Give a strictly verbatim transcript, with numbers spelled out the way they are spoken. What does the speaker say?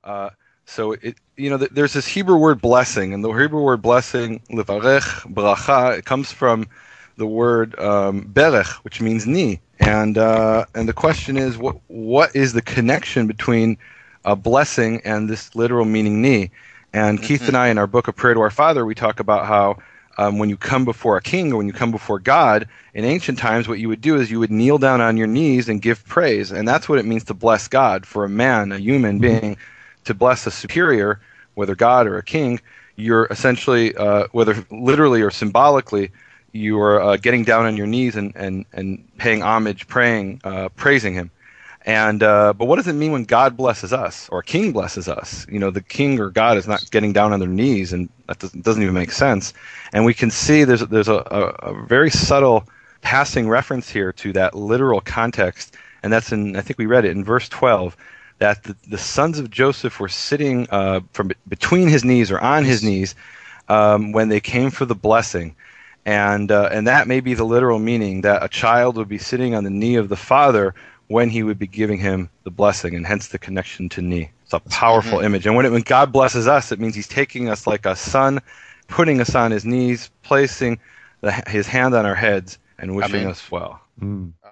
Uh, so it, you know, th- there's this Hebrew word blessing, and the Hebrew word blessing, levarech, bracha, it comes from the word um, berech, which means knee. And uh, and the question is, what what is the connection between a blessing and this literal meaning knee? And Keith and Hmm. I, in our book, A Prayer to Our Father, we talk about how um, when you come before a king or when you come before God, in ancient times, what you would do is you would kneel down on your knees and give praise. And that's what it means to bless God. For a man, a human being, to bless a superior, whether God or a king, you're essentially, uh, whether literally or symbolically, you are uh, getting down on your knees and, and, and paying homage, praying, uh, praising him. And uh, but what does it mean when God blesses us or a king blesses us? You know, the king or God is not getting down on their knees, and that doesn't, doesn't even make sense. And we can see there's there's a, a, a very subtle passing reference here to that literal context, and that's in I think we read it in verse twelve that the, the sons of Joseph were sitting uh, from between his knees or on his Yes. knees um, when they came for the blessing. And uh, and that may be the literal meaning that a child would be sitting on the knee of the father when he would be giving him the blessing, and hence the connection to knee. It's a powerful Hmm. image. And when it, when God blesses us, it means He's taking us like a son, putting us on His knees, placing the, His hand on our heads, and wishing Amen. us well. Mm.